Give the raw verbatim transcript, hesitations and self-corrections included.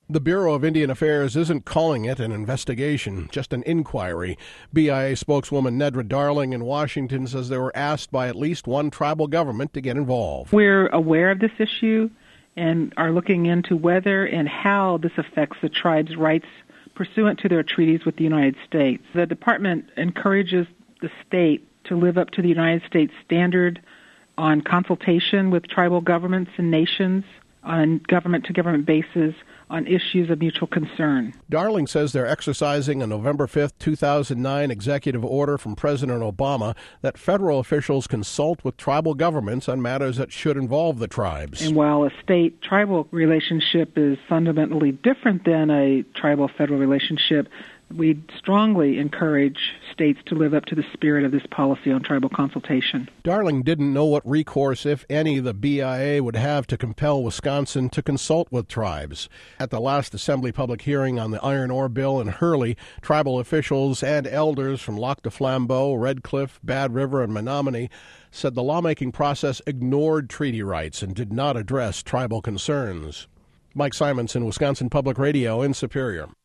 The Bureau of Indian Affairs isn't calling it an investigation, just an inquiry. B I A spokeswoman Nedra Darling in Washington says they were asked by at least one tribal government to get involved. We're aware of this issue and are looking into whether and how this affects the tribe's rights pursuant to their treaties with the United States. The department encourages the state to live up to the United States standard on consultation with tribal governments and nations on government-to-government basis on issues of mutual concern. Darling says they're exercising a November fifth, two thousand nine executive order from President Obama that federal officials consult with tribal governments on matters that should involve the tribes. And while a state-tribal relationship is fundamentally different than a tribal-federal relationship, we strongly encourage states to live up to the spirit of this policy on tribal consultation. Darling didn't know what recourse, if any, the B I A would have to compel Wisconsin to consult with tribes. At the last Assembly public hearing on the iron ore bill in Hurley, tribal officials and elders from Lac du Flambeau, Red Cliff, Bad River, and Menominee said the lawmaking process ignored treaty rights and did not address tribal concerns. Mike Simonson, Wisconsin Public Radio in Superior.